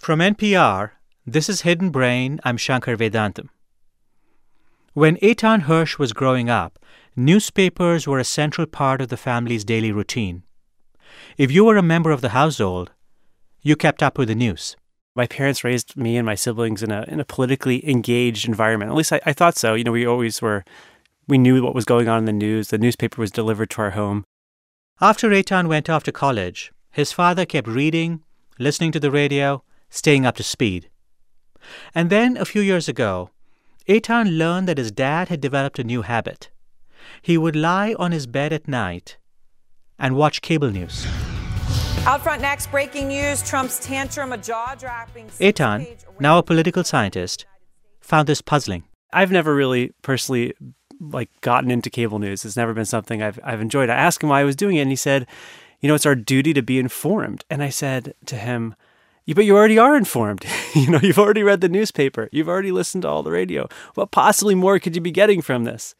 From NPR, this is Hidden Brain. I'm Shankar Vedantam. When Eitan Hersh was growing up, newspapers were a central part of the family's daily routine. If you were a member of the household, you kept up with the news. My parents raised me and my siblings in a politically engaged environment. At least I thought so. You know, we knew what was going on in the news. The newspaper was delivered to our home. After Eitan went off to college, his father kept reading, listening to the radio, staying up to speed. And then, a few years ago, Eitan learned that his dad had developed a new habit. He would lie on his bed at night and watch cable news. Out front next, breaking news, Trump's tantrum, a jaw-dropping... Eitan, now a political scientist, found this puzzling. I've never really personally gotten into cable news. It's never been something I've enjoyed. I asked him why I was doing it, and he said, it's our duty to be informed. And I said to him, but you already are informed. You've already read the newspaper. You've already listened to all the radio. What possibly more could you be getting from this?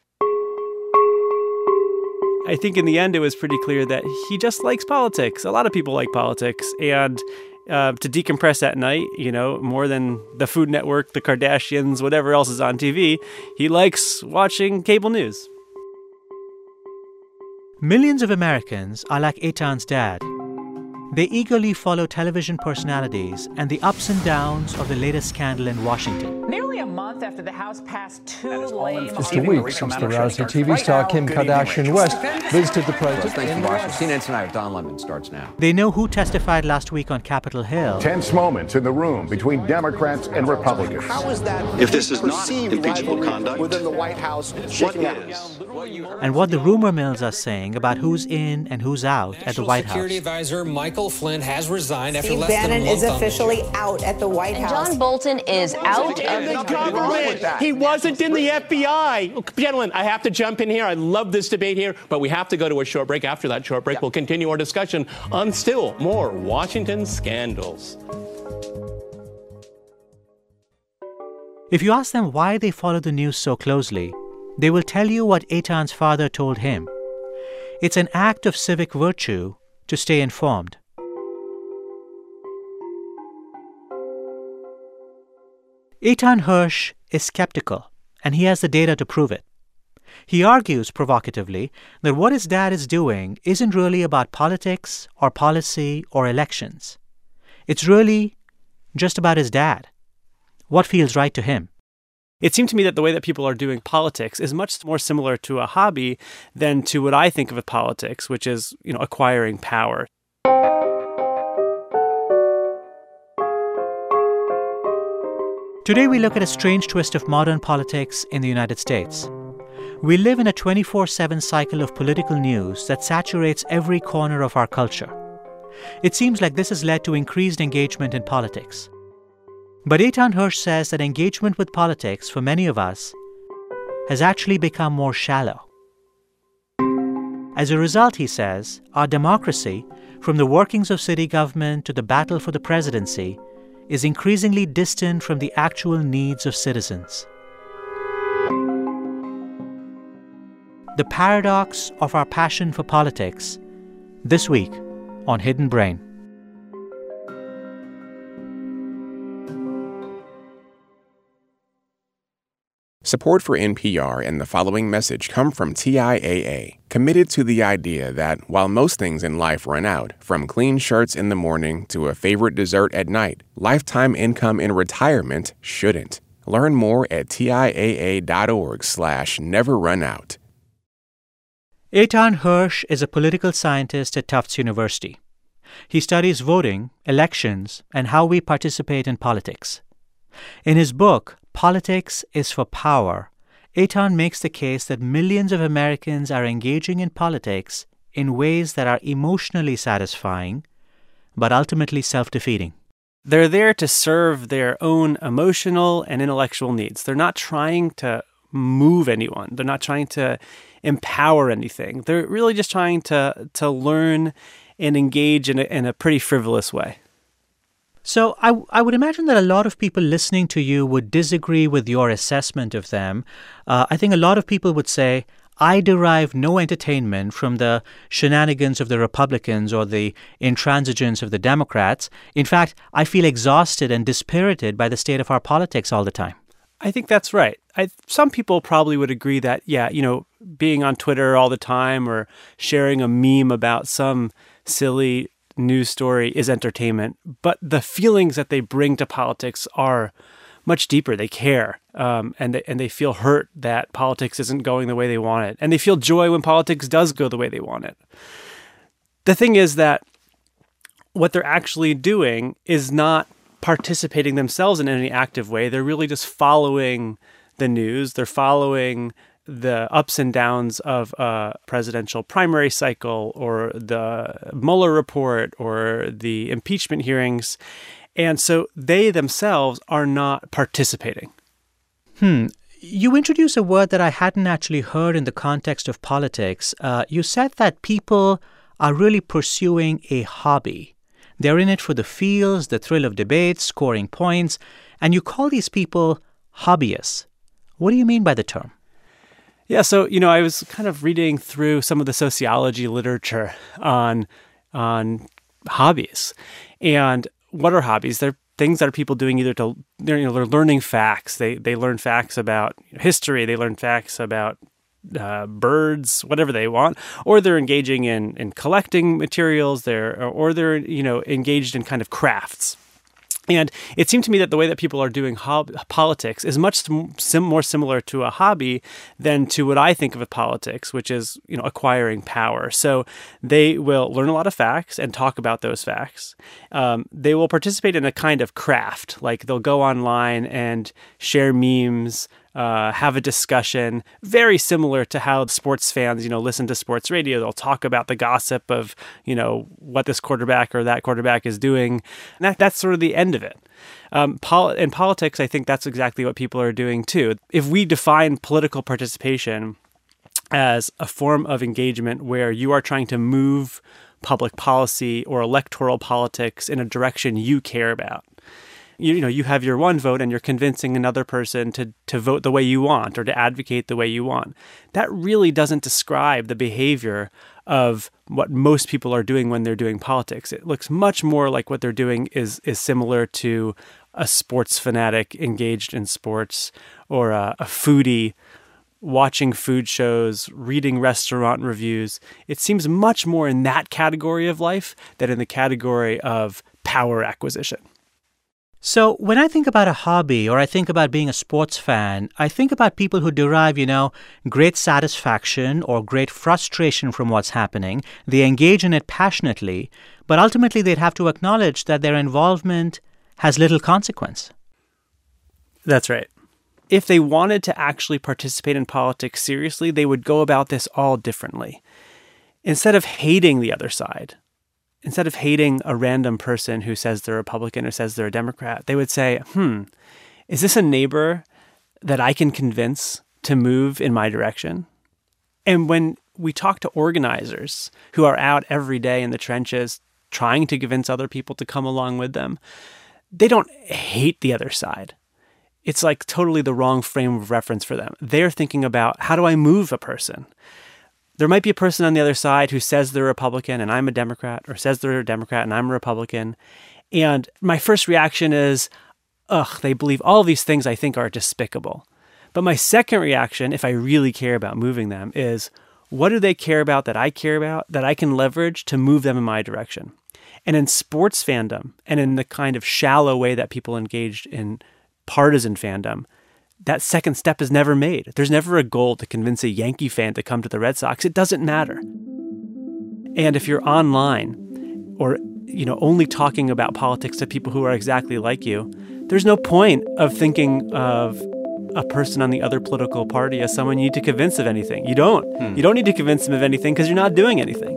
I think in the end, it was pretty clear that he just likes politics. A lot of people like politics. And to decompress at night, more than the Food Network, the Kardashians, whatever else is on TV, he likes watching cable news. Millions of Americans are like Eitan's dad. They eagerly follow television personalities and the ups and downs of the latest scandal in Washington. Nearly a month after the House passed two lame... Just a week since the rousing TV star Kim Kardashian West visited the president. Thanks for watching. CNN Tonight with Don Lemon starts now. They know who testified last week on Capitol Hill. Tense moments in the room between Democrats and Republicans. How is that? If this is not impeachable conduct, within the White House, what is? And what the rumor mills are saying about who's in and who's out at the White House. Security Advisor Michael Flynn has resigned after Steve less Bannon than a month is officially out at the White and House. John Bolton is out of the government. He wasn't in the FBI. Gentlemen, I have to jump in here. I love this debate here, but we have to go to a short break. After that short break, we'll continue our discussion on still more Washington scandals. If you ask them why they follow the news so closely, they will tell you what Eitan's father told him. It's an act of civic virtue to stay informed. Eitan Hersh is skeptical, and he has the data to prove it. He argues provocatively that what his dad is doing isn't really about politics or policy or elections. It's really just about his dad. What feels right to him? It seemed to me that the way that people are doing politics is much more similar to a hobby than to what I think of as politics, which is, acquiring power. Today we look at a strange twist of modern politics in the United States. We live in a 24/7 cycle of political news that saturates every corner of our culture. It seems like this has led to increased engagement in politics. But Eitan Hersh says that engagement with politics for many of us has actually become more shallow. As a result, he says, our democracy, from the workings of city government to the battle for the presidency, is increasingly distant from the actual needs of citizens. The paradox of our passion for politics, this week on Hidden Brain. Support for NPR and the following message come from TIAA, committed to the idea that while most things in life run out, from clean shirts in the morning to a favorite dessert at night, lifetime income in retirement shouldn't. Learn more at TIAA.org/neverrunout. Eitan Hersh is a political scientist at Tufts University. He studies voting, elections, and how we participate in politics. In his book, Politics is for Power, Eitan makes the case that millions of Americans are engaging in politics in ways that are emotionally satisfying, but ultimately self-defeating. They're there to serve their own emotional and intellectual needs. They're not trying to move anyone. They're not trying to empower anything. They're really just trying to learn and engage in a pretty frivolous way. So I would imagine that a lot of people listening to you would disagree with your assessment of them. I think a lot of people would say, I derive no entertainment from the shenanigans of the Republicans or the intransigence of the Democrats. In fact, I feel exhausted and dispirited by the state of our politics all the time. I think that's right. Some people probably would agree that, being on Twitter all the time or sharing a meme about some silly news story is entertainment. But the feelings that they bring to politics are much deeper. They care, and they feel hurt that politics isn't going the way they want it. And they feel joy when politics does go the way they want it. The thing is that what they're actually doing is not participating themselves in any active way. They're really just following the news. They're following the ups and downs of a presidential primary cycle or the Mueller report or the impeachment hearings. And so they themselves are not participating. You introduced a word that I hadn't actually heard in the context of politics. You said that people are really pursuing a hobby. They're in it for the feels, the thrill of debates, scoring points, and you call these people hobbyists. What do you mean by the term? Yeah, so, I was kind of reading through some of the sociology literature on hobbies. And what are hobbies? They're things that are people doing either they're learning facts. They learn facts about history. They learn facts about birds, whatever they want, or they're engaging in collecting materials. They're engaged in kind of crafts. And it seemed to me that the way that people are doing politics is much more similar to a hobby than to what I think of as politics, which is, acquiring power. So they will learn a lot of facts and talk about those facts. They will participate in a kind of craft, like they'll go online and share memes, have a discussion, very similar to how sports fans, listen to sports radio. They'll talk about the gossip of, what this quarterback or that quarterback is doing. And that's sort of the end of it. In politics, I think that's exactly what people are doing too. If we define political participation as a form of engagement where you are trying to move public policy or electoral politics in a direction you care about, you have your one vote and you're convincing another person to vote the way you want or to advocate the way you want. That really doesn't describe the behavior of what most people are doing when they're doing politics. It looks much more like what they're doing is similar to a sports fanatic engaged in sports or a foodie watching food shows, reading restaurant reviews. It seems much more in that category of life than in the category of power acquisition. So when I think about a hobby or I think about being a sports fan, I think about people who derive, great satisfaction or great frustration from what's happening. They engage in it passionately, but ultimately they'd have to acknowledge that their involvement has little consequence. That's right. If they wanted to actually participate in politics seriously, they would go about this all differently. Instead of hating the other side, instead of hating a random person who says they're a Republican or says they're a Democrat, they would say, is this a neighbor that I can convince to move in my direction? And when we talk to organizers who are out every day in the trenches trying to convince other people to come along with them, they don't hate the other side. It's like totally the wrong frame of reference for them. They're thinking about, how do I move a person? There might be a person on the other side who says they're a Republican and I'm a Democrat, or says they're a Democrat and I'm a Republican. And my first reaction is, they believe all these things I think are despicable. But my second reaction, if I really care about moving them, is what do they care about that I care about that I can leverage to move them in my direction? And in sports fandom and in the kind of shallow way that people engaged in partisan fandom, that second step is never made. There's never a goal to convince a Yankee fan to come to the Red Sox. It doesn't matter. And if you're online or, only talking about politics to people who are exactly like you, there's no point of thinking of a person on the other political party as someone you need to convince of anything. You don't. You don't need to convince them of anything because you're not doing anything.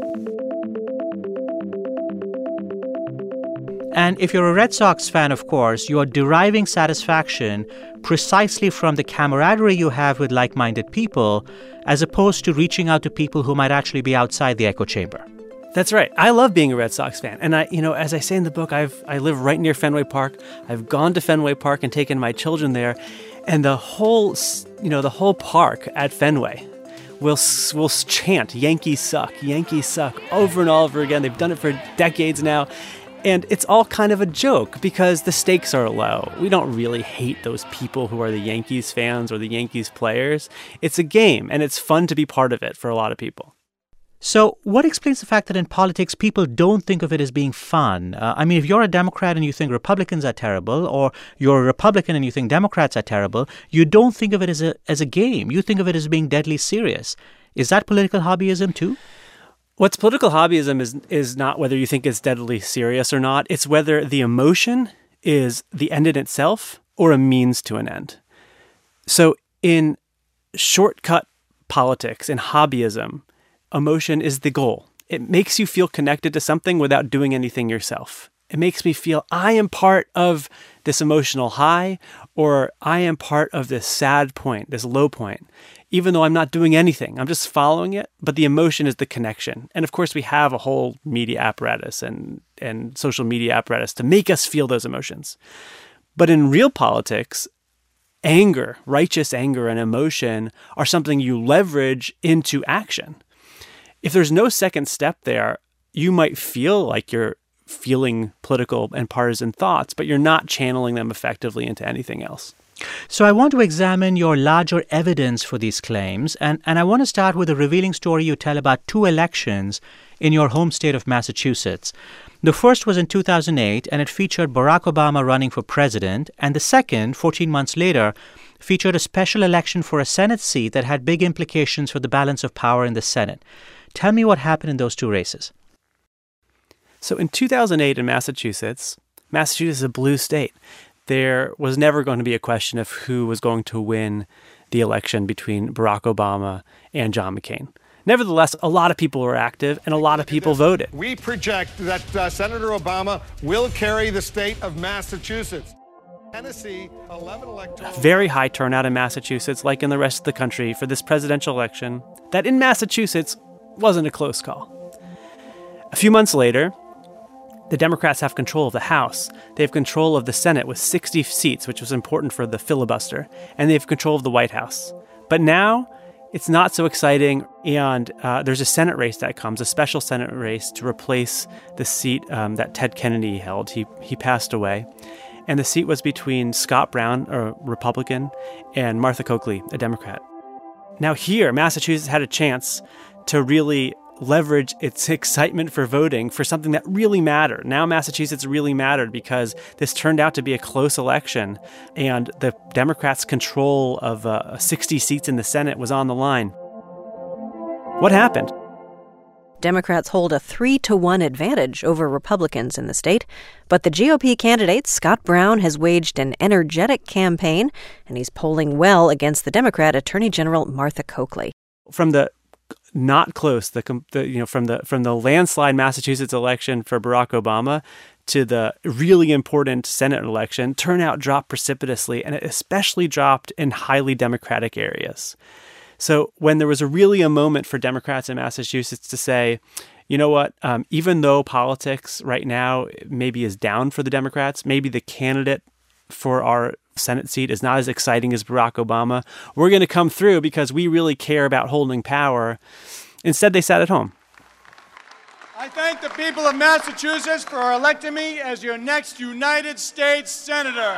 And if you're a Red Sox fan, of course, you are deriving satisfaction precisely from the camaraderie you have with like-minded people, as opposed to reaching out to people who might actually be outside the echo chamber. That's right. I love being a Red Sox fan. And as I say in the book, I live right near Fenway Park. I've gone to Fenway Park and taken my children there. And the whole park at Fenway, will chant, Yankees suck, over and over again. They've done it for decades now. And it's all kind of a joke because the stakes are low. We don't really hate those people who are the Yankees fans or the Yankees players. It's a game, and it's fun to be part of it for a lot of people. So what explains the fact that in politics, people don't think of it as being fun? If you're a Democrat and you think Republicans are terrible, or you're a Republican and you think Democrats are terrible, you don't think of it as a game. You think of it as being deadly serious. Is that political hobbyism too? What's political hobbyism is not whether you think it's deadly serious or not. It's whether the emotion is the end in itself or a means to an end. So in shortcut politics, in hobbyism, emotion is the goal. It makes you feel connected to something without doing anything yourself. It makes me feel I am part of this emotional high, or I am part of this sad point, this low point. Even though I'm not doing anything, I'm just following it, but the emotion is the connection. And of course, we have a whole media apparatus and social media apparatus to make us feel those emotions. But in real politics, anger, righteous anger and emotion are something you leverage into action. If there's no second step there, you might feel like you're feeling political and partisan thoughts, but you're not channeling them effectively into anything else. So I want to examine your larger evidence for these claims, and I want to start with a revealing story you tell about two elections in your home state of Massachusetts. The first was in 2008, and it featured Barack Obama running for president, and the second, 14 months later, featured a special election for a Senate seat that had big implications for the balance of power in the Senate. Tell me what happened in those two races. So in 2008 in Massachusetts is a blue state. There was never going to be a question of who was going to win the election between Barack Obama and John McCain. Nevertheless, a lot of people were active and a lot of people voted. We project that Senator Obama will carry the state of Massachusetts. Tennessee, 11 electoral... Very high turnout in Massachusetts, like in the rest of the country, for this presidential election, that in Massachusetts wasn't a close call. A few months later, the Democrats have control of the House. They have control of the Senate with 60 seats, which was important for the filibuster, and they have control of the White House. But now, it's not so exciting, and there's a Senate race that comes, a special Senate race to replace the seat that Ted Kennedy held. He passed away, and the seat was between Scott Brown, a Republican, and Martha Coakley, a Democrat. Now here, Massachusetts had a chance to really leverage its excitement for voting for something that really mattered. Now Massachusetts really mattered because this turned out to be a close election, and the Democrats' control of 60 seats in the Senate was on the line. What happened? Democrats hold a 3-1 advantage over Republicans in the state, but the GOP candidate, Scott Brown, has waged an energetic campaign, and he's polling well against the Democrat Attorney General Martha Coakley. From the not close, from the landslide Massachusetts election for Barack Obama to the really important Senate election, turnout dropped precipitously, and it especially dropped in highly Democratic areas. So when there was really a moment for Democrats in Massachusetts to say, you know what, even though politics right now maybe is down for the Democrats, maybe the candidate for our Senate seat is not as exciting as Barack Obama, we're going to come through because we really care about holding power. Instead, they sat at home. I thank the people of Massachusetts for electing me as your next United States Senator.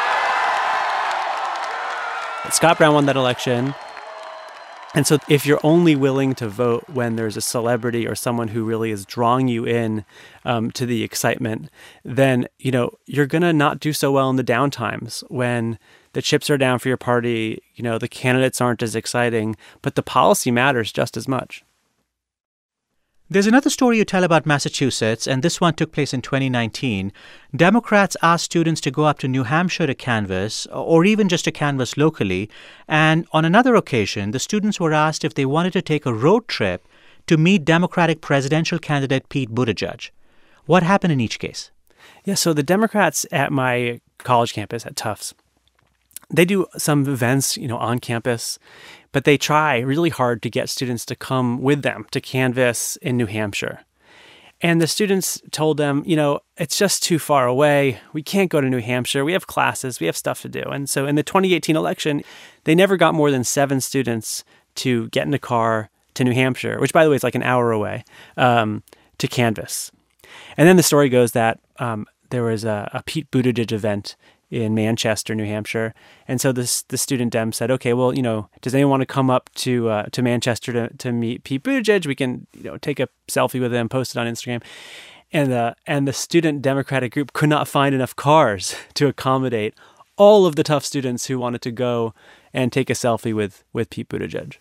Scott Brown won that election. And so if you're only willing to vote when there's a celebrity or someone who really is drawing you in to the excitement, then, you're going to not do so well in the down times when the chips are down for your party, the candidates aren't as exciting, but the policy matters just as much. There's another story you tell about Massachusetts, and this one took place in 2019. Democrats asked students to go up to New Hampshire to canvass, or even just to canvass locally. And on another occasion, the students were asked if they wanted to take a road trip to meet Democratic presidential candidate Pete Buttigieg. What happened in each case? Yeah, so the Democrats at my college campus at Tufts, they do some events, on campus, but they try really hard to get students to come with them to canvass in New Hampshire. And the students told them, it's just too far away. We can't go to New Hampshire. We have classes. We have stuff to do. And so in the 2018 election, they never got more than 7 students to get in a car to New Hampshire, which, by the way, is like an hour away, to canvass. And then the story goes that there was a Pete Buttigieg event in Manchester, New Hampshire. And so the student Dem said, okay, well, does anyone want to come up to Manchester to meet Pete Buttigieg? We can, take a selfie with him, post it on Instagram. And the student Democratic group could not find enough cars to accommodate all of the tough students who wanted to go and take a selfie with Pete Buttigieg.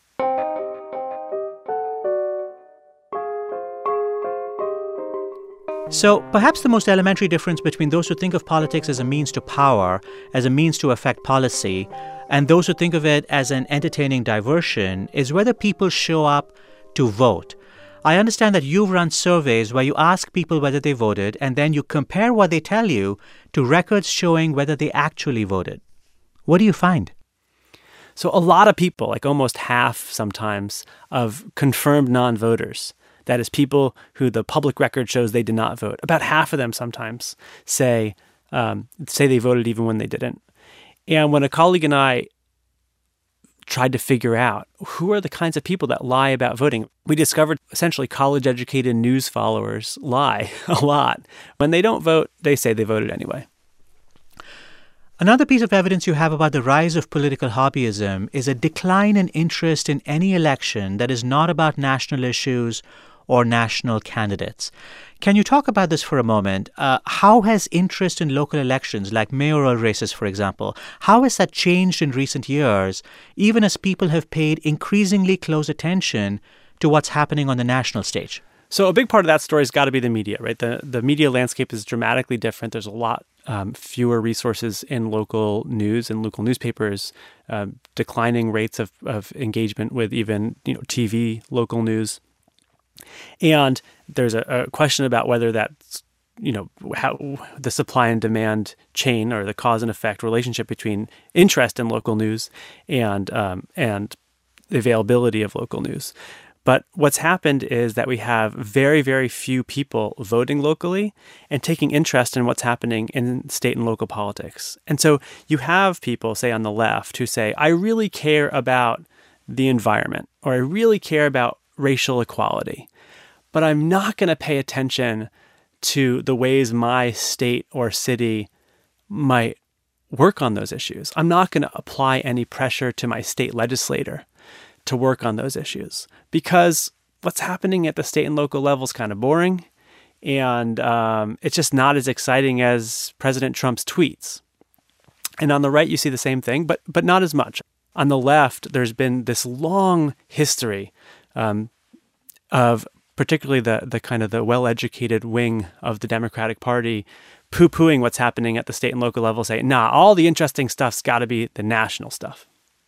So perhaps the most elementary difference between those who think of politics as a means to power, as a means to affect policy, and those who think of it as an entertaining diversion is whether people show up to vote. I understand that you've run surveys where you ask people whether they voted, and then you compare what they tell you to records showing whether they actually voted. What do you find? So a lot of people, like almost half sometimes, of confirmed non-voters, that is, people who the public record shows they did not vote, about half of them sometimes say they voted even when they didn't. And when a colleague and I tried to figure out who are the kinds of people that lie about voting, we discovered essentially college-educated news followers lie a lot. When they don't vote, they say they voted anyway. Another piece of evidence you have about the rise of political hobbyism is a decline in interest in any election that is not about national issues or national candidates. Can you talk about this for a moment? How has interest in local elections, like mayoral races, for example, how has that changed in recent years, even as people have paid increasingly close attention to what's happening on the national stage? So a big part of that story has got to be the media, right? The media landscape is dramatically different. There's a lot fewer resources in local news and local newspapers, declining rates of engagement with even TV local news. And there's a question about whether that's, how the supply and demand chain or the cause and effect relationship between interest in local news and the availability of local news. But what's happened is that we have very, very few people voting locally and taking interest in what's happening in state and local politics. And so you have people, say on the left, who say, I really care about the environment, or I really care about racial equality, but I'm not going to pay attention to the ways my state or city might work on those issues. I'm not going to apply any pressure to my state legislator to work on those issues, because what's happening at the state and local level is kind of boring, and it's just not as exciting as President Trump's tweets. And on the right, you see the same thing, but not as much. On the left, there's been this long history of particularly the kind of the well-educated wing of the Democratic Party poo-pooing what's happening at the state and local level, saying, nah, all the interesting stuff's got to be the national stuff.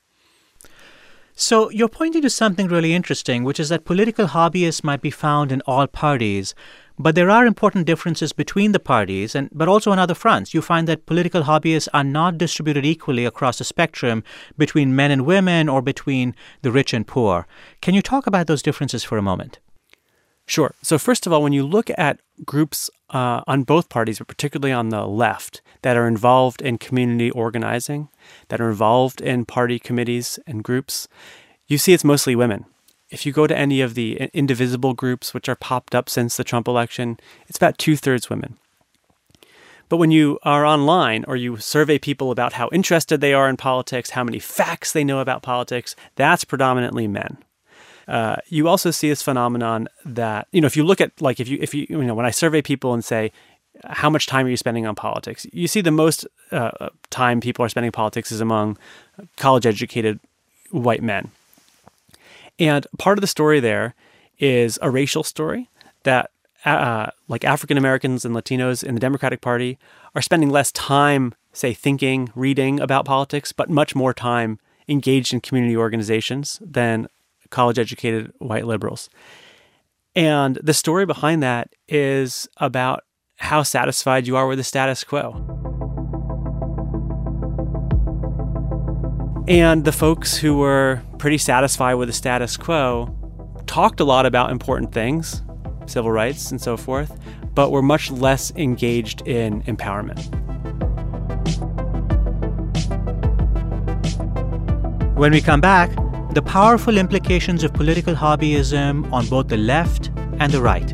So you're pointing to something really interesting, which is that political hobbyists might be found in all parties, but there are important differences between the parties, but also on other fronts. You find that political hobbyists are not distributed equally across the spectrum between men and women or between the rich and poor. Can you talk about those differences for a moment? Sure. So first of all, when you look at groups on both parties, but particularly on the left, that are involved in community organizing, that are involved in party committees and groups, you see it's mostly women. If you go to any of the indivisible groups, which are popped up since the Trump election, it's about 2/3 women. But when you are online or you survey people about how interested they are in politics, how many facts they know about politics, that's predominantly men. You also see this phenomenon that, if you look at, like, if you when I survey people and say, how much time are you spending on politics? You see the most time people are spending on politics is among college-educated white men. And part of the story there is a racial story that like African Americans and Latinos in the Democratic Party are spending less time, say, thinking, reading about politics, but much more time engaged in community organizations than college-educated white liberals. And the story behind that is about how satisfied you are with the status quo. And the folks who were pretty satisfied with the status quo talked a lot about important things, civil rights and so forth, but were much less engaged in empowerment. When we come back, the powerful implications of political hobbyism on both the left and the right.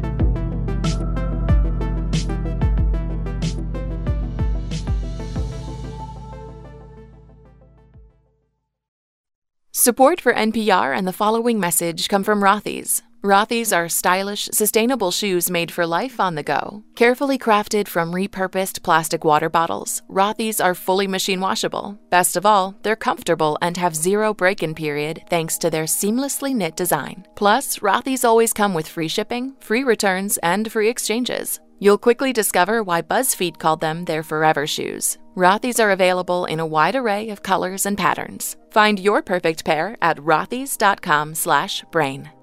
Support for NPR and the following message come from Rothy's. Rothy's are stylish, sustainable shoes made for life on the go. Carefully crafted from repurposed plastic water bottles, Rothy's are fully machine washable. Best of all, they're comfortable and have zero break-in period thanks to their seamlessly knit design. Plus, Rothy's always come with free shipping, free returns, and free exchanges. You'll quickly discover why BuzzFeed called them their forever shoes. Rothy's are available in a wide array of colors and patterns. Find your perfect pair at rothys.com/brain.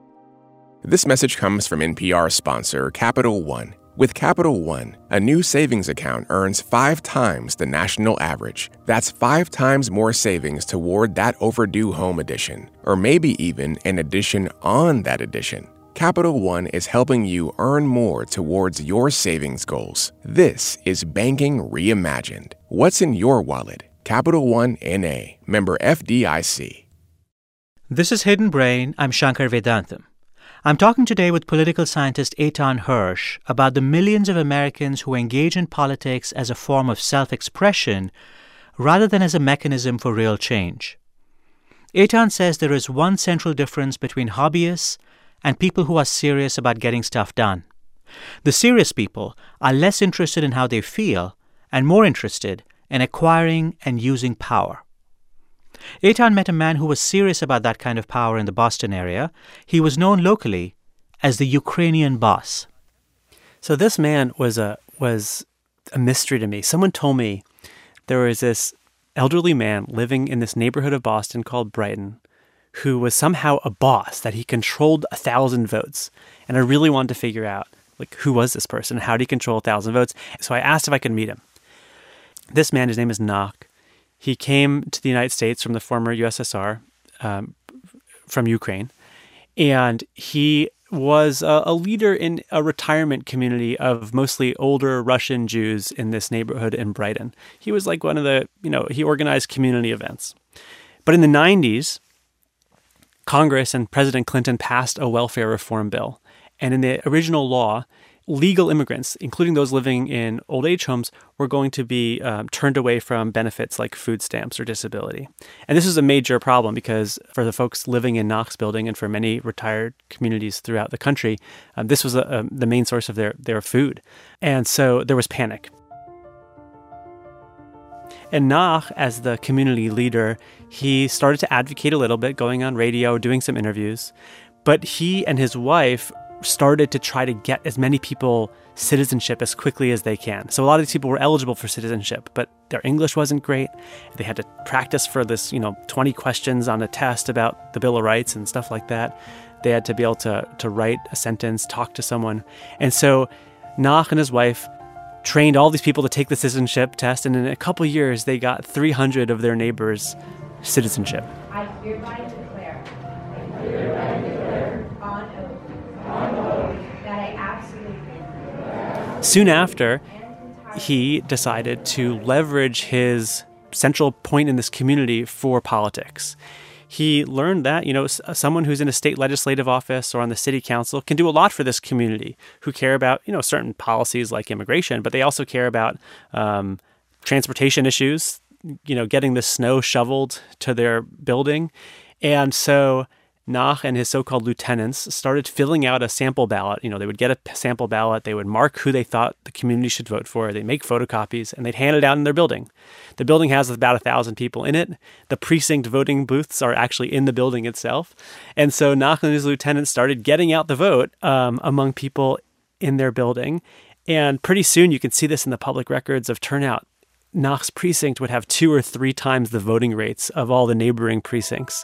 This message comes from NPR sponsor Capital One. With Capital One, a new savings account earns 5 times the national average. That's 5 times more savings toward that overdue home edition, or maybe even an addition on that addition. Capital One is helping you earn more towards your savings goals. This is banking reimagined. What's in your wallet? Capital One N.A., member FDIC. This is Hidden Brain. I'm Shankar Vedantam. I'm talking today with political scientist Eitan Hersh about the millions of Americans who engage in politics as a form of self-expression rather than as a mechanism for real change. Eitan says there is one central difference between hobbyists and people who are serious about getting stuff done. The serious people are less interested in how they feel and more interested in acquiring and using power. Eitan met a man who was serious about that kind of power in the Boston area. He was known locally as the Ukrainian boss. So this man was a mystery to me. Someone told me there was this elderly man living in this neighborhood of Boston called Brighton who was somehow a boss, that he controlled 1,000 votes. And I really wanted to figure out, who was this person? How did he control 1,000 votes? So I asked if I could meet him. This man, his name is Nach. He came to the United States from the former USSR, from Ukraine. And he was a leader in a retirement community of mostly older Russian Jews in this neighborhood in Brighton. He was like one of the, he organized community events. But in the 90s, Congress and President Clinton passed a welfare reform bill. And in the original law, legal immigrants, including those living in old age homes, were going to be turned away from benefits like food stamps or disability. And this is a major problem because for the folks living in Nach's building and for many retired communities throughout the country, this was the main source of their food. And so there was panic. And Nach, as the community leader, he started to advocate a little bit, going on radio, doing some interviews. But he and his wife started to try to get as many people citizenship as quickly as they can. So a lot of these people were eligible for citizenship, but their English wasn't great. They had to practice for this, 20 questions on a test about the Bill of Rights and stuff like that. They had to be able to write a sentence, talk to someone. And so Nach and his wife trained all these people to take the citizenship test, and in a couple years, they got 300 of their neighbors citizenship. I hereby declare on oath that I absolutely. Soon after, he decided to leverage his central point in this community for politics. He learned that, someone who's in a state legislative office or on the city council can do a lot for this community, who care about, certain policies like immigration, but they also care about transportation issues, getting the snow shoveled to their building. And so Nach and his so-called lieutenants started filling out a sample ballot. They would get a sample ballot, they would mark who they thought the community should vote for, they'd make photocopies, and they'd hand it out in their building. The building has about 1,000 people in it. The precinct voting booths are actually in the building itself. And so Nach and his lieutenants started getting out the vote among people in their building. And pretty soon, you can see this in the public records of turnout, Nach's precinct would have 2 or 3 times the voting rates of all the neighboring precincts.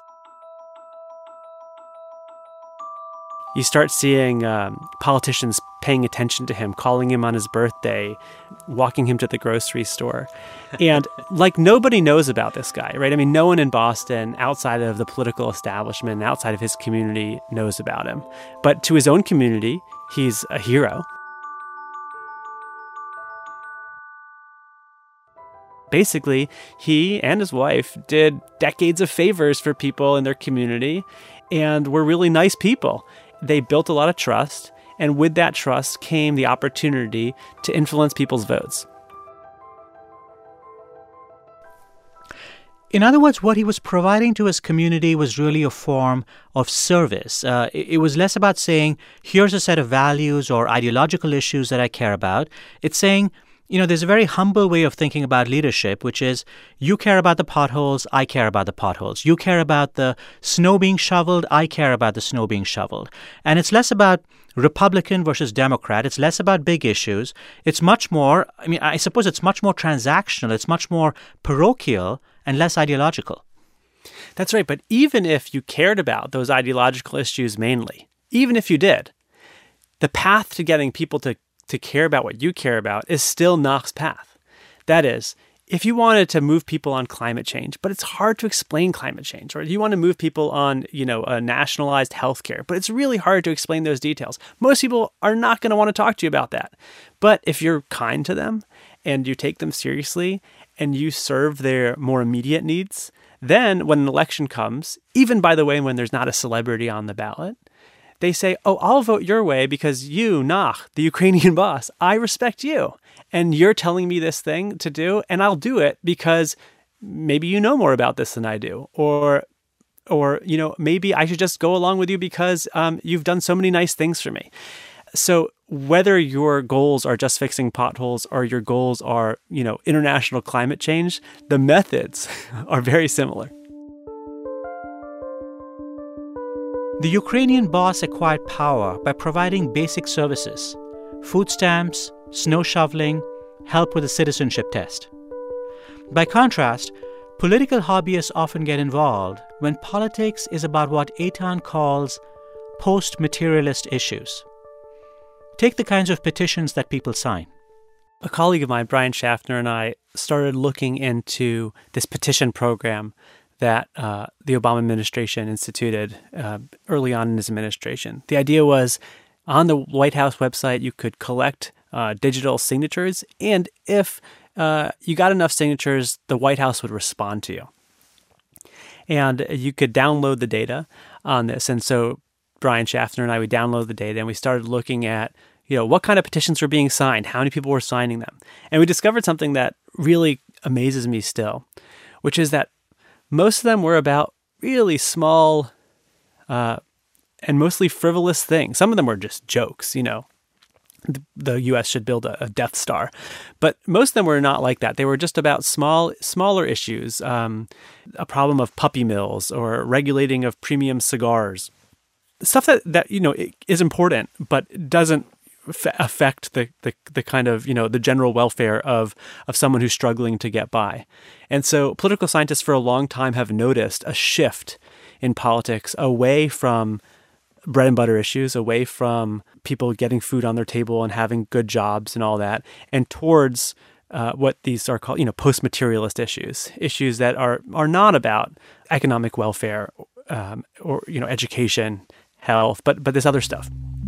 You start seeing politicians paying attention to him, calling him on his birthday, walking him to the grocery store. And nobody knows about this guy, right? I mean, no one in Boston outside of the political establishment, outside of his community, knows about him. But to his own community, he's a hero. basically, he and his wife did decades of favors for people in their community and were really nice people. They built a lot of trust, and with that trust came the opportunity to influence people's votes. In other words, what he was providing to his community was really a form of service. It was less about saying, here's a set of values or ideological issues that I care about. It's saying, there's a very humble way of thinking about leadership, which is you care about the potholes, I care about the potholes. You care about the snow being shoveled, I care about the snow being shoveled. And it's less about Republican versus Democrat. It's less about big issues. It's much more, I suppose it's much more transactional. It's much more parochial and less ideological. That's right. But even if you cared about those ideological issues mainly, even if you did, the path to getting people to care about what you care about is still Nach's path. That is, if you wanted to move people on climate change, but it's hard to explain climate change, or you want to move people on, a nationalized healthcare, but it's really hard to explain those details. Most people are not going to want to talk to you about that. But if you're kind to them and you take them seriously and you serve their more immediate needs, then when an election comes, even by the way, when there's not a celebrity on the ballot, they say, oh, I'll vote your way because you, Nach, the Ukrainian boss, I respect you. And you're telling me this thing to do, and I'll do it because maybe you know more about this than I do. Or maybe I should just go along with you because you've done so many nice things for me. So whether your goals are just fixing potholes or your goals are, international climate change, the methods are very similar. The Ukrainian boss acquired power by providing basic services: food stamps, snow shoveling, help with a citizenship test. By contrast, political hobbyists often get involved when politics is about what Eitan calls post-materialist issues. Take the kinds of petitions that people sign. A colleague of mine, Brian Schaffner, and I started looking into this petition program that the Obama administration instituted early on in his administration. The idea was on the White House website, you could collect digital signatures, and if you got enough signatures, the White House would respond to you. And you could download the data on this. And so Brian Schaffner and I would download the data, and we started looking at what kind of petitions were being signed, how many people were signing them. And we discovered something that really amazes me still, which is that most of them were about really small and mostly frivolous things. Some of them were just jokes, the U.S. should build a Death Star. But most of them were not like that. They were just about smaller issues, a problem of puppy mills or regulating of premium cigars. Stuff that is important, but doesn't affect the kind of, the general welfare of someone who's struggling to get by. And so political scientists for a long time have noticed a shift in politics away from bread and butter issues, away from people getting food on their table and having good jobs and all that, and towards what these are called, post-materialist issues that are not about economic welfare or education, health, but this other stuff.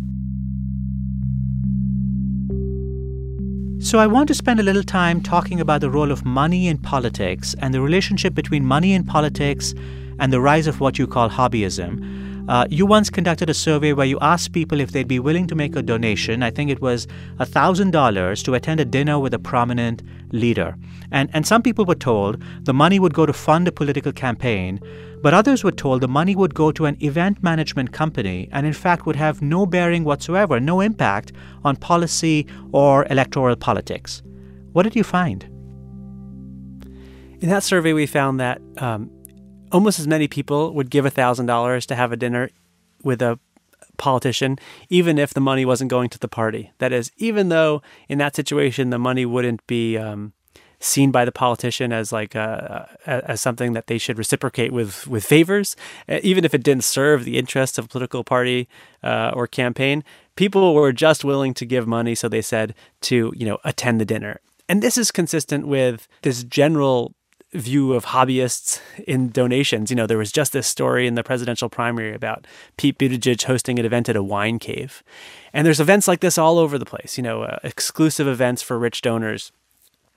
So I want to spend a little time talking about the role of money in politics and the relationship between money in politics and the rise of what you call hobbyism. You once conducted a survey where you asked people if they'd be willing to make a donation. I think it was $1,000 to attend a dinner with a prominent leader. And some people were told the money would go to fund a political campaign, but others were told the money would go to an event management company and in fact would have no bearing whatsoever, no impact on policy or electoral politics. What did you find? In that survey, we found that almost as many people would give $1,000 to have a dinner with a politician, even if the money wasn't going to the party. That is, even though in that situation the money wouldn't be seen by the politician as as something that they should reciprocate with favors, even if it didn't serve the interests of a political party or campaign, people were just willing to give money, so they said, to attend the dinner. And this is consistent with this general view of hobbyists in donations. There was just this story in the presidential primary about Pete Buttigieg hosting an event at a wine cave. And there's events like this all over the place, exclusive events for rich donors.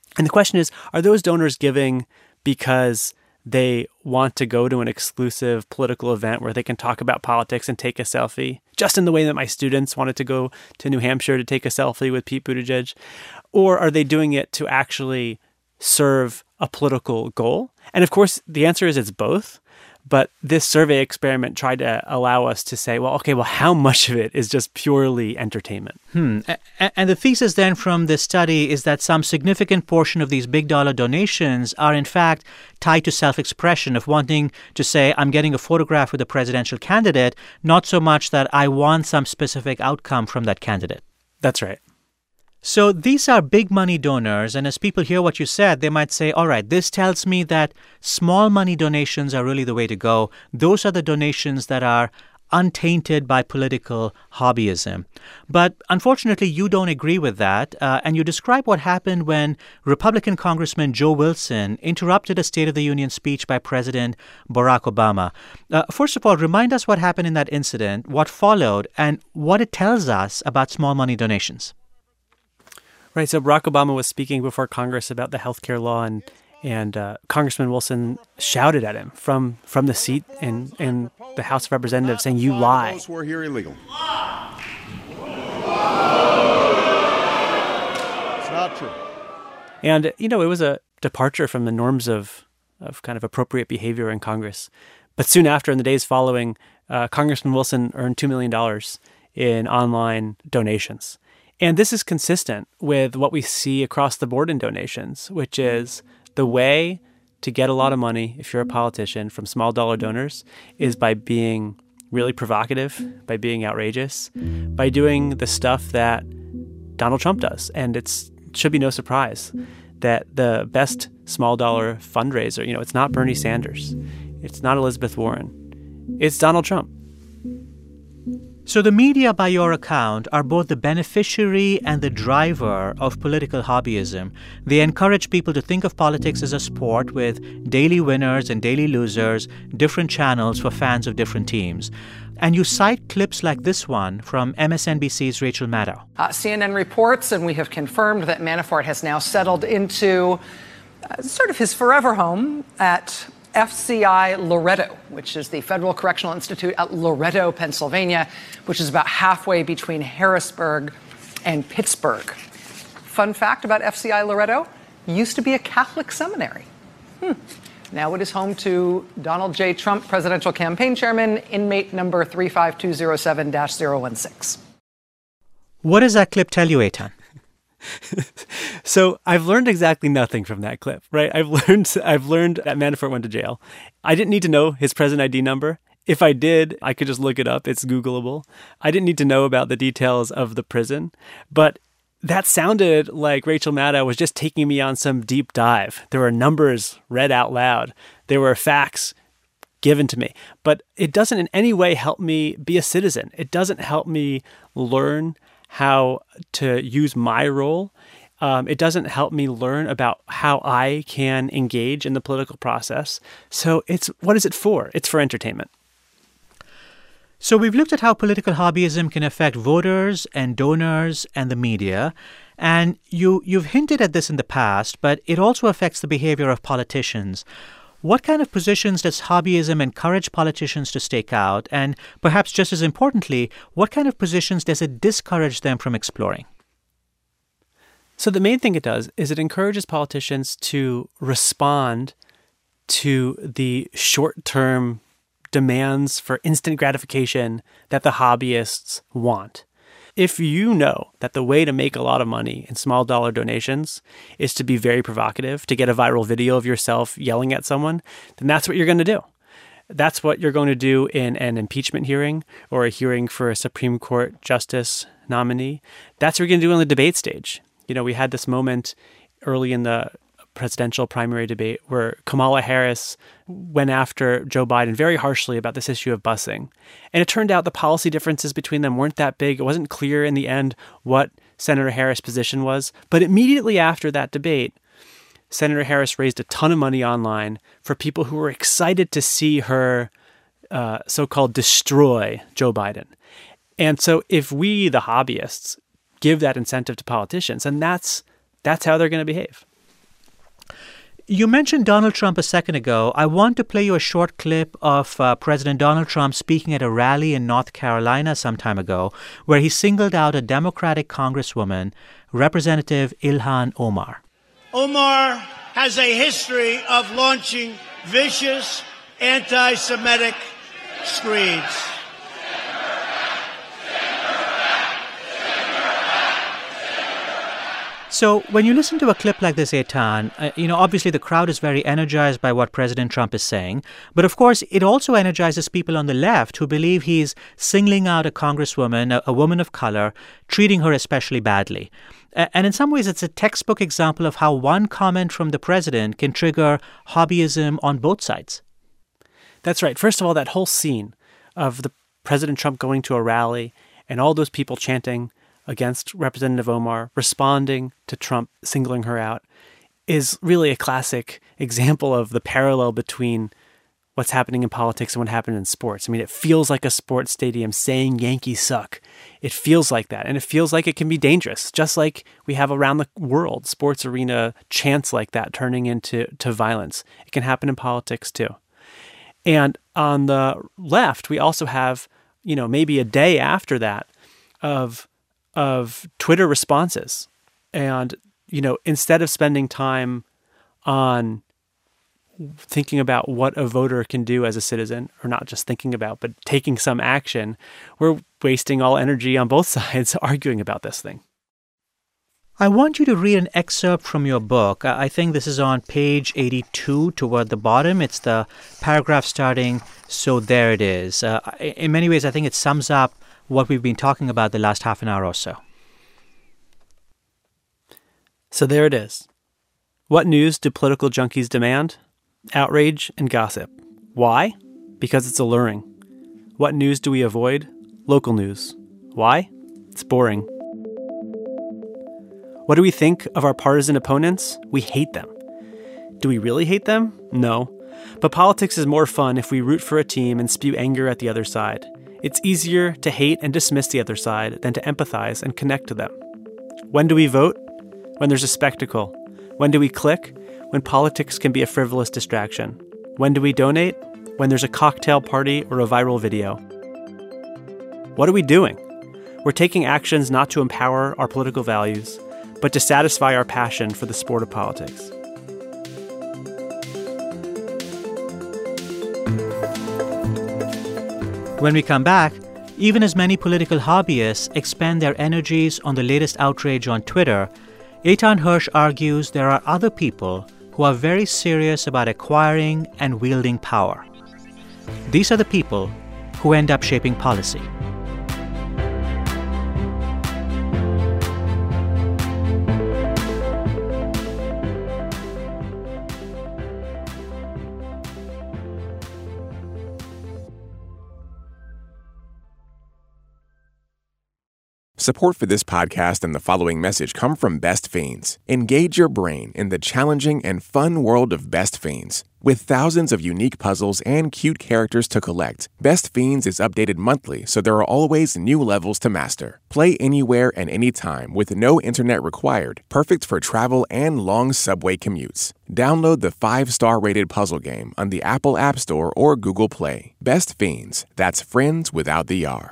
And the question is, are those donors giving because they want to go to an exclusive political event where they can talk about politics and take a selfie, just in the way that my students wanted to go to New Hampshire to take a selfie with Pete Buttigieg? Or are they doing it to actually serve a political goal? And of course, the answer is it's both. But this survey experiment tried to allow us to say, well, how much of it is just purely entertainment? And the thesis then from this study is that some significant portion of these big dollar donations are in fact tied to self-expression of wanting to say, I'm getting a photograph with a presidential candidate, not so much that I want some specific outcome from that candidate. That's right. So these are big money donors, and as people hear what you said, they might say, all right, this tells me that small money donations are really the way to go. Those are the donations that are untainted by political hobbyism. But unfortunately, you don't agree with that, and you describe what happened when Republican Congressman Joe Wilson interrupted a State of the Union speech by President Barack Obama. First of all, remind us what happened in that incident, what followed, and what it tells us about small money donations. Right. So Barack Obama was speaking before Congress about the healthcare law, and Congressman Wilson shouted at him from the seat in the House of Representatives, saying, "You lie." Those who are here illegal. It's not true. And it was a departure from the norms of kind of appropriate behavior in Congress. But soon after, in the days following, Congressman Wilson earned $2 million in online donations. And this is consistent with what we see across the board in donations, which is the way to get a lot of money, if you're a politician, from small dollar donors is by being really provocative, by being outrageous, by doing the stuff that Donald Trump does. And it should be no surprise that the best small dollar fundraiser, it's not Bernie Sanders, it's not Elizabeth Warren, it's Donald Trump. So the media, by your account, are both the beneficiary and the driver of political hobbyism. They encourage people to think of politics as a sport with daily winners and daily losers, different channels for fans of different teams. And you cite clips like this one from MSNBC's Rachel Maddow. CNN reports, and we have confirmed that Manafort has now settled into sort of his forever home at FCI Loretto, which is the Federal Correctional Institute at Loretto, Pennsylvania, which is about halfway between Harrisburg and Pittsburgh. Fun fact about FCI Loretto, used to be a Catholic seminary. Now it is home to Donald J. Trump, presidential campaign chairman, inmate number 35207-016. What does that clip tell you, Eitan? So I've learned exactly nothing from that clip, right? I've learned that Manafort went to jail. I didn't need to know his present ID number. If I did, I could just look it up. It's Googleable. I didn't need to know about the details of the prison. But that sounded like Rachel Maddow was just taking me on some deep dive. There were numbers read out loud. There were facts given to me. But it doesn't in any way help me be a citizen. It doesn't help me learn how to use my role. It doesn't help me learn about how I can engage in the political process. So what is it for? It's for entertainment. So we've looked at how political hobbyism can affect voters and donors and the media. And you've hinted at this in the past, but it also affects the behavior of politicians. What kind of positions does hobbyism encourage politicians to stake out? And perhaps just as importantly, what kind of positions does it discourage them from exploring? So the main thing it does is it encourages politicians to respond to the short-term demands for instant gratification that the hobbyists want. If you know that the way to make a lot of money in small dollar donations is to be very provocative, to get a viral video of yourself yelling at someone, then that's what you're going to do. That's what you're going to do in an impeachment hearing or a hearing for a Supreme Court justice nominee. That's what you're going to do on the debate stage. We had this moment early in the presidential primary debate where Kamala Harris went after Joe Biden very harshly about this issue of busing. And it turned out the policy differences between them weren't that big. It wasn't clear in the end what Senator Harris' position was. But immediately after that debate, Senator Harris raised a ton of money online for people who were excited to see her so-called destroy Joe Biden. And so if we, the hobbyists, give that incentive to politicians, and that's how they're going to behave. You mentioned Donald Trump a second ago. I want to play you a short clip of President Donald Trump speaking at a rally in North Carolina some time ago, where he singled out a Democratic Congresswoman, Representative Ilhan Omar. Omar has a history of launching vicious anti-Semitic screeds. So when you listen to a clip like this, Eitan, obviously the crowd is very energized by what President Trump is saying. But of course, it also energizes people on the left who believe he's singling out a congresswoman, a woman of color, treating her especially badly. And in some ways, it's a textbook example of how one comment from the president can trigger hobbyism on both sides. That's right. First of all, that whole scene of the President Trump going to a rally and all those people chanting against Representative Omar, responding to Trump singling her out, is really a classic example of the parallel between what's happening in politics and what happened in sports. I mean, it feels like a sports stadium saying Yankees suck. It feels like that. And it feels like it can be dangerous, just like we have around the world, sports arena chants like that turning into violence. It can happen in politics too. And on the left, we also have, maybe a day after that of Twitter responses. And, instead of spending time on thinking about what a voter can do as a citizen, or not just thinking about, but taking some action, we're wasting all energy on both sides arguing about this thing. I want you to read an excerpt from your book. I think this is on page 82 toward the bottom. It's the paragraph starting, "So there it is." In many ways, I think it sums up what we've been talking about the last half an hour or so. So there it is. What news do political junkies demand? Outrage and gossip. Why? Because it's alluring. What news do we avoid? Local news. Why? It's boring. What do we think of our partisan opponents? We hate them. Do we really hate them? No. But politics is more fun if we root for a team and spew anger at the other side. It's easier to hate and dismiss the other side than to empathize and connect to them. When do we vote? When there's a spectacle. When do we click? When politics can be a frivolous distraction. When do we donate? When there's a cocktail party or a viral video. What are we doing? We're taking actions not to empower our political values, but to satisfy our passion for the sport of politics. When we come back, even as many political hobbyists expend their energies on the latest outrage on Twitter, Eitan Hersh argues there are other people who are very serious about acquiring and wielding power. These are the people who end up shaping policy. Support for this podcast and the following message come from Best Fiends. Engage your brain in the challenging and fun world of Best Fiends. With thousands of unique puzzles and cute characters to collect, Best Fiends is updated monthly, so there are always new levels to master. Play anywhere and anytime with no internet required, perfect for travel and long subway commutes. Download the 5-star rated puzzle game on the Apple App Store or Google Play. Best Fiends, that's friends without the R.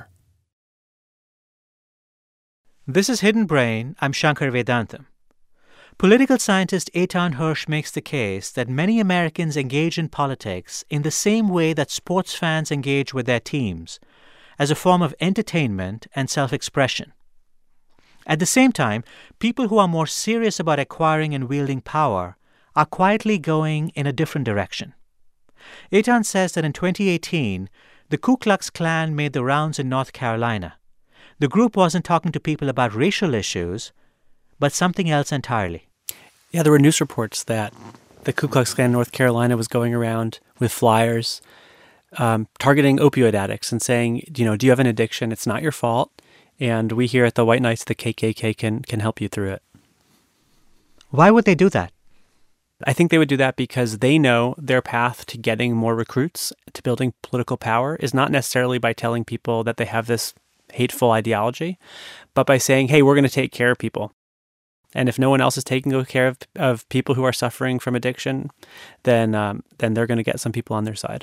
This is Hidden Brain. I'm Shankar Vedantam. Political scientist Eitan Hersh makes the case that many Americans engage in politics in the same way that sports fans engage with their teams, as a form of entertainment and self-expression. At the same time, people who are more serious about acquiring and wielding power are quietly going in a different direction. Eitan says that in 2018, the Ku Klux Klan made the rounds in North Carolina. The group wasn't talking to people about racial issues, but something else entirely. Yeah, there were news reports that the Ku Klux Klan in North Carolina was going around with flyers targeting opioid addicts and saying, do you have an addiction? It's not your fault. And we here at the White Knights, the KKK, can help you through it. Why would they do that? I think they would do that because they know their path to getting more recruits, to building political power, is not necessarily by telling people that they have this hateful ideology, but by saying, hey, we're going to take care of people. And if no one else is taking care of people who are suffering from addiction, then they're going to get some people on their side.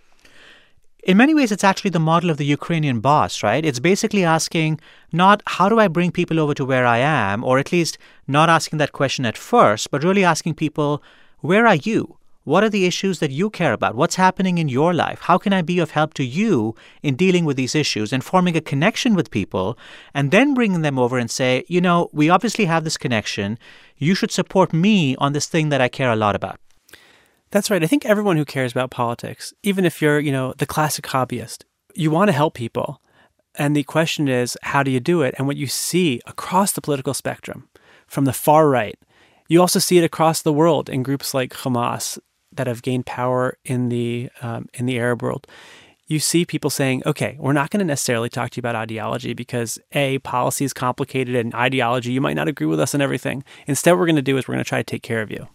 In many ways, it's actually the model of the Ukrainian boss, right? It's basically asking not how do I bring people over to where I am, or at least not asking that question at first, but really asking people, where are you? What are the issues that you care about? What's happening in your life? How can I be of help to you in dealing with these issues, and forming a connection with people, and then bringing them over and say, we obviously have this connection. You should support me on this thing that I care a lot about. That's right. I think everyone who cares about politics, even if you're, the classic hobbyist, you want to help people. And the question is, how do you do it? And what you see across the political spectrum, from the far right, you also see it across the world in groups like Hamas that have gained power in the Arab world. You see people saying, okay, we're not going to necessarily talk to you about ideology because policy is complicated, and ideology, you might not agree with us on everything. Instead, what we're going to do is we're going to try to take care of you.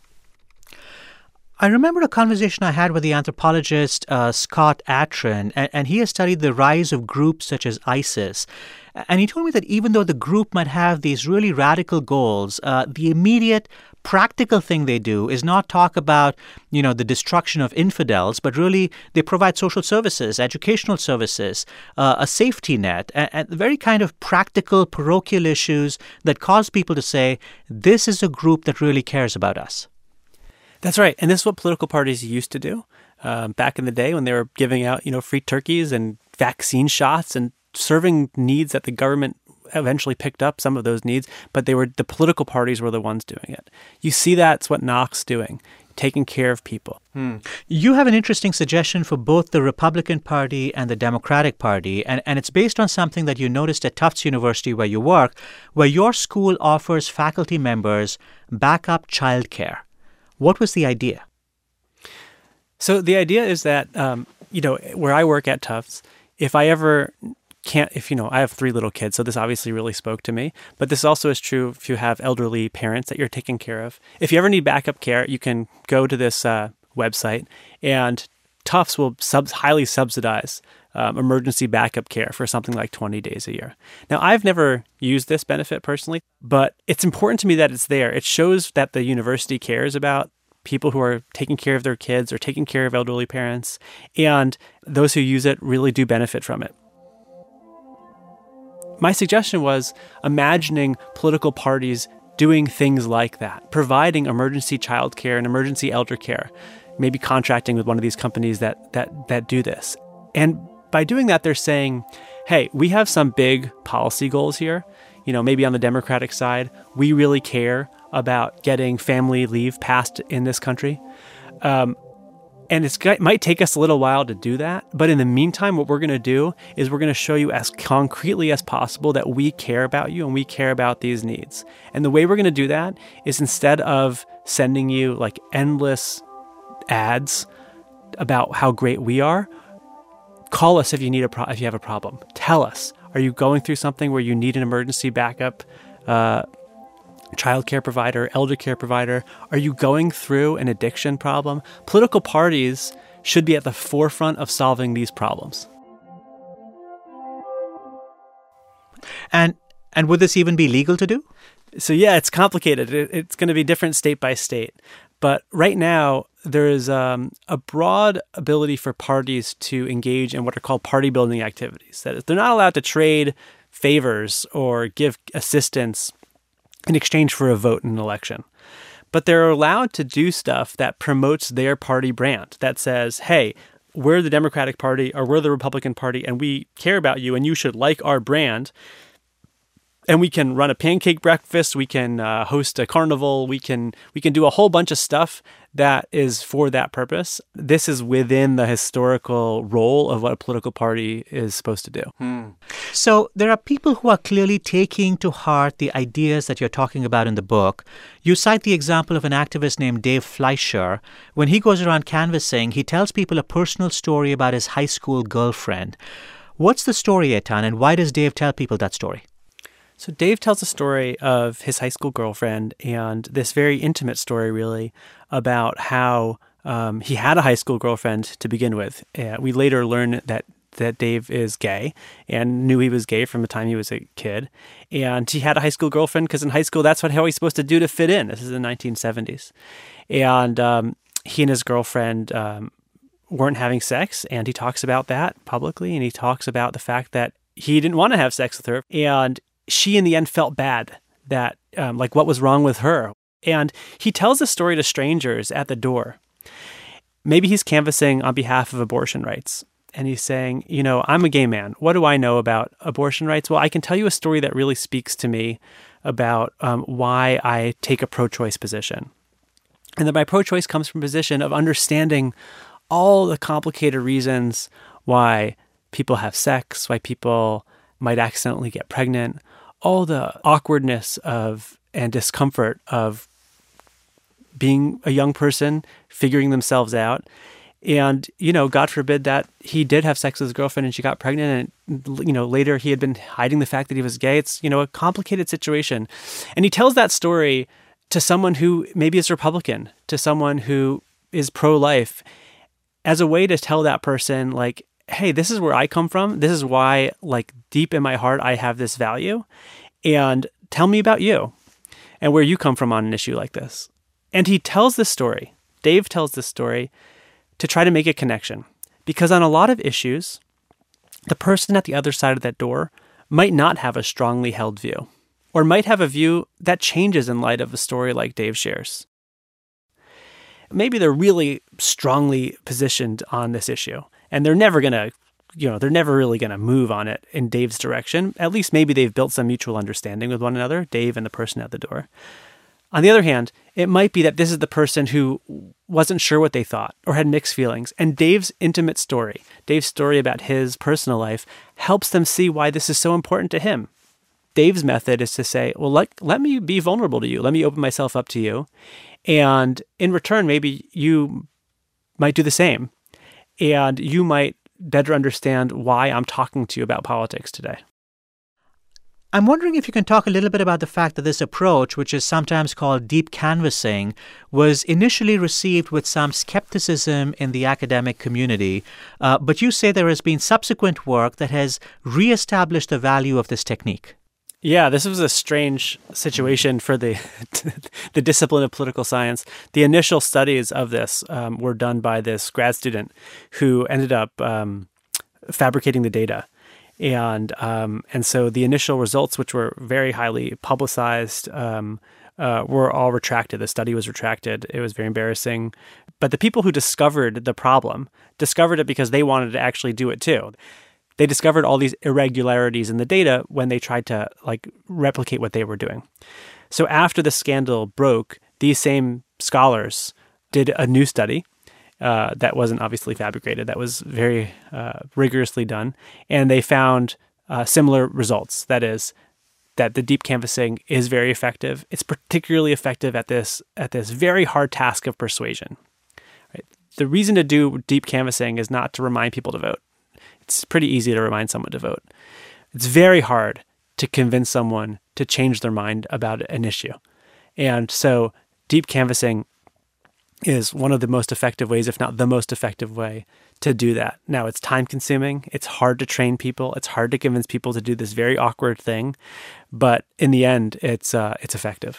I remember a conversation I had with the anthropologist Scott Atran, and he has studied the rise of groups such as ISIS. And he told me that even though the group might have these really radical goals, the immediate practical thing they do is not talk about, the destruction of infidels, but really they provide social services, educational services, a safety net, and very kind of practical parochial issues that cause people to say, this is a group that really cares about us. That's right. And this is what political parties used to do back in the day when they were giving out, free turkeys and vaccine shots and serving needs that the government eventually picked up some of those needs. But the political parties were the ones doing it. You see that's what Knox doing, taking care of people. You have an interesting suggestion for both the Republican Party and the Democratic Party, and it's based on something that you noticed at Tufts University where you work, where your school offers faculty members backup childcare. What was the idea? So the idea is that, where I work at Tufts, if I have 3 little kids, so this obviously really spoke to me, but this also is true if you have elderly parents that you're taking care of. If you ever need backup care, you can go to this website, and Tufts will highly subsidize emergency backup care for something like 20 days a year. Now, I've never used this benefit personally, but it's important to me that it's there. It shows that the university cares about people who are taking care of their kids or taking care of elderly parents, and those who use it really do benefit from it. My suggestion was imagining political parties doing things like that, providing emergency childcare and emergency elder care, maybe contracting with one of these companies that do this. And by doing that, they're saying, hey, we have some big policy goals here. Maybe on the Democratic side, we really care about getting family leave passed in this country. And it might take us a little while to do that. But in the meantime, what we're going to do is we're going to show you as concretely as possible that we care about you and we care about these needs. And the way we're going to do that is instead of sending you like endless ads about how great we are, call us if you if you have a problem. Tell us, are you going through something where you need an emergency backup child care provider, elder care provider? Are you going through an addiction problem? Political parties should be at the forefront of solving these problems. And would this even be legal to do? So yeah, it's complicated. It's going to be different state by state. But right now, there is a broad ability for parties to engage in what are called party building activities. That is, they're not allowed to trade favors or give assistance in exchange for a vote in an election. But they're allowed to do stuff that promotes their party brand, that says, hey, we're the Democratic Party or we're the Republican Party and we care about you and you should like our brand. And we can run a pancake breakfast, we can host a carnival, we can do a whole bunch of stuff that is for that purpose. This is within the historical role of what a political party is supposed to do. So there are people who are clearly taking to heart the ideas that you're talking about in the book. You cite the example of an activist named Dave Fleischer. When he goes around canvassing, he tells people a personal story about his high school girlfriend. What's the story, Eitan, and why does Dave tell people that story? So Dave tells a story of his high school girlfriend and this very intimate story, really, about how he had a high school girlfriend to begin with. We later learn that that Dave is gay and knew he was gay from the time he was a kid. And he had a high school girlfriend because in high school, that's how he's supposed to do to fit in. This is the 1970s. And he and his girlfriend weren't having sex, and he talks about that publicly, and he talks about the fact that he didn't want to have sex with her, and she in the end felt bad that, like, what was wrong with her. And he tells the story to strangers at the door. Maybe he's canvassing on behalf of abortion rights, and he's saying, you know, I'm a gay man. What do I know about abortion rights? Well, I can tell you a story that really speaks to me about why I take a pro-choice position. And that my pro-choice comes from a position of understanding all the complicated reasons why people have sex, why people might accidentally get pregnant, all the awkwardness of and discomfort of being a young person, figuring themselves out. And, you know, God forbid that he did have sex with his girlfriend and she got pregnant, and, you know, later he had been hiding the fact that he was gay. It's, you know, a complicated situation. And he tells that story to someone who maybe is Republican, to someone who is pro-life, as a way to tell that person, like, hey, this is where I come from. This is why, like, deep in my heart, I have this value. And tell me about you and where you come from on an issue like this. And he tells this story. Dave tells this story to try to make a connection. Because on a lot of issues, the person at the other side of that door might not have a strongly held view, or might have a view that changes in light of a story like Dave shares. Maybe they're really strongly positioned on this issue, and they're never really going to move on it in Dave's direction. At least maybe they've built some mutual understanding with one another, Dave and the person at the door. On the other hand, it might be that this is the person who wasn't sure what they thought or had mixed feelings. And Dave's intimate story, Dave's story about his personal life, helps them see why this is so important to him. Dave's method is to say, well, let me be vulnerable to you. Let me open myself up to you. And in return, maybe you might do the same. And you might better understand why I'm talking to you about politics today. I'm wondering if you can talk a little bit about the fact that this approach, which is sometimes called deep canvassing, was initially received with some skepticism in the academic community. But you say there has been subsequent work that has reestablished the value of this technique. Yeah, this was a strange situation for the discipline of political science. The initial studies of this were done by this grad student who ended up fabricating the data. And so the initial results, which were very highly publicized, were all retracted. The study was retracted. It was very embarrassing. But the people who discovered the problem discovered it because they wanted to actually do it too. They discovered all these irregularities in the data when they tried to replicate what they were doing. So after the scandal broke, these same scholars did a new study that wasn't obviously fabricated, that was very rigorously done, and they found similar results. That is, that the deep canvassing is very effective. It's particularly effective at this very hard task of persuasion. Right? The reason to do deep canvassing is not to remind people to vote. It's pretty easy to remind someone to vote. It's very hard to convince someone to change their mind about an issue. And so deep canvassing is one of the most effective ways, if not the most effective way, to do that. Now, it's time-consuming. It's hard to train people. It's hard to convince people to do this very awkward thing. But in the end, it's effective.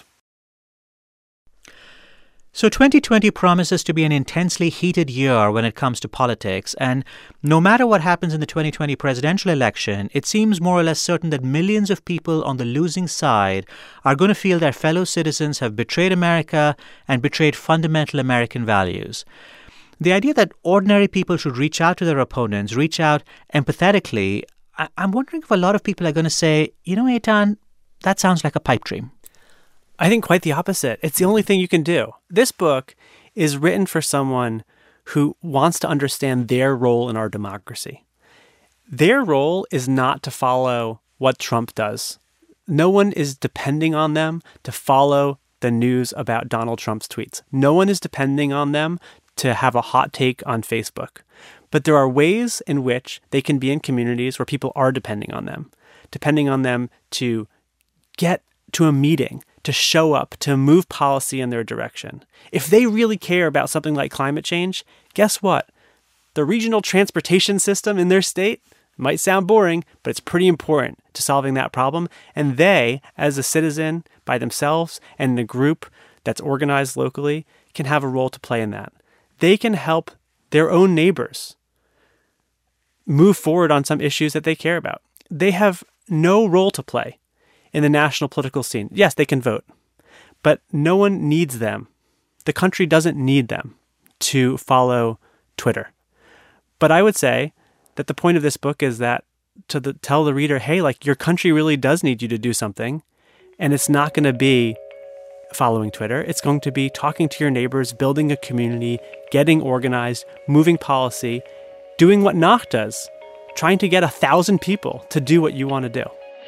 So 2020 promises to be an intensely heated year when it comes to politics. And no matter what happens in the 2020 presidential election, it seems more or less certain that millions of people on the losing side are going to feel their fellow citizens have betrayed America and betrayed fundamental American values. The idea that ordinary people should reach out to their opponents, reach out empathetically, I'm wondering if a lot of people are going to say, you know, Eitan, that sounds like a pipe dream. I think quite the opposite. It's the only thing you can do. This book is written for someone who wants to understand their role in our democracy. Their role is not to follow what Trump does. No one is depending on them to follow the news about Donald Trump's tweets. No one is depending on them to have a hot take on Facebook. But there are ways in which they can be in communities where people are depending on them to get to a meeting, to show up, to move policy in their direction. If they really care about something like climate change, guess what? the regional transportation system in their state. It might sound boring, but it's pretty important to solving that problem. And they, as a citizen by themselves and in a group that's organized locally, can have a role to play in that. They can help their own neighbors move forward on some issues that they care about. They have no role to play in the national political scene. Yes, they can vote, but no one needs them. The country doesn't need them to follow Twitter. But I would say that the point of this book is that to tell the reader, hey, like, your country really does need you to do something, and it's not going to be following Twitter. It's going to be talking to your neighbors, building a community, getting organized, moving policy, doing what Nacht does, trying to get 1,000 people to do what you want to do.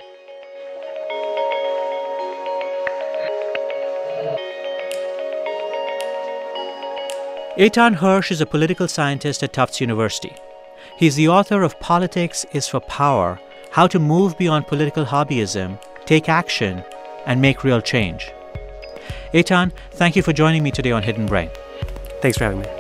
Eitan Hersh is a political scientist at Tufts University. He's the author of Politics is for Power: How to Move Beyond Political Hobbyism, Take Action, and Make Real Change. Eitan, thank you for joining me today on Hidden Brain. Thanks for having me.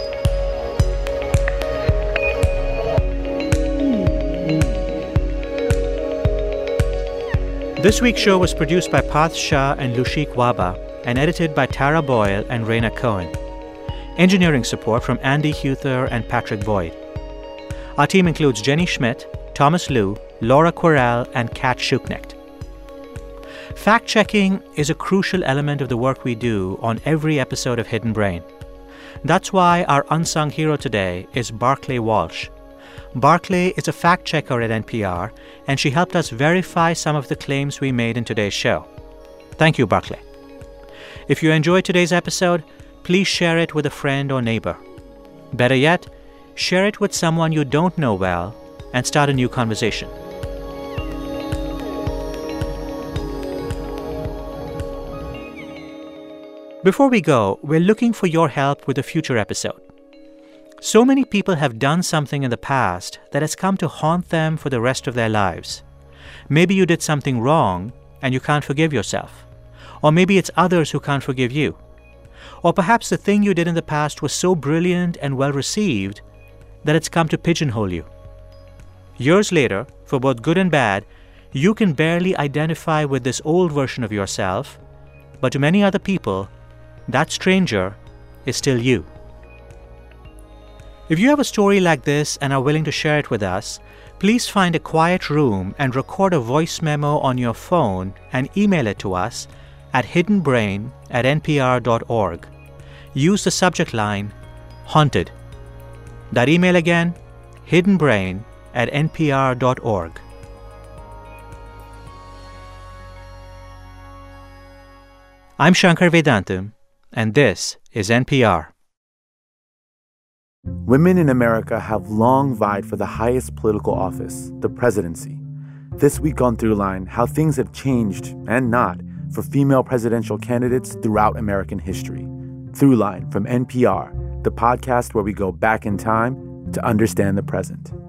This week's show was produced by Parth Shah and Lushik Waba and edited by Tara Boyle and Raina Cohen. Engineering support from Andy Huther and Patrick Boyd. Our team includes Jenny Schmidt, Thomas Liu, Laura Querelle, and Kat Schuknecht. Fact-checking is a crucial element of the work we do on every episode of Hidden Brain. That's why our unsung hero today is Barclay Walsh. Barclay is a fact-checker at NPR, and she helped us verify some of the claims we made in today's show. Thank you, Barclay. If you enjoyed today's episode, please share it with a friend or neighbor. Better yet, share it with someone you don't know well and start a new conversation. Before we go, we're looking for your help with a future episode. So many people have done something in the past that has come to haunt them for the rest of their lives. Maybe you did something wrong and you can't forgive yourself. Or maybe it's others who can't forgive you. Or perhaps the thing you did in the past was so brilliant and well-received that it's come to pigeonhole you. Years later, for both good and bad, you can barely identify with this old version of yourself, but to many other people, that stranger is still you. If you have a story like this and are willing to share it with us, please find a quiet room and record a voice memo on your phone and email it to us at hiddenbrain@npr.org. Use the subject line, Haunted. That email again, hiddenbrain@npr.org. I'm Shankar Vedantam, and this is NPR. Women in America have long vied for the highest political office, the presidency. This week on Throughline, how things have changed, and not, for female presidential candidates throughout American history. Throughline from NPR, the podcast where we go back in time to understand the present.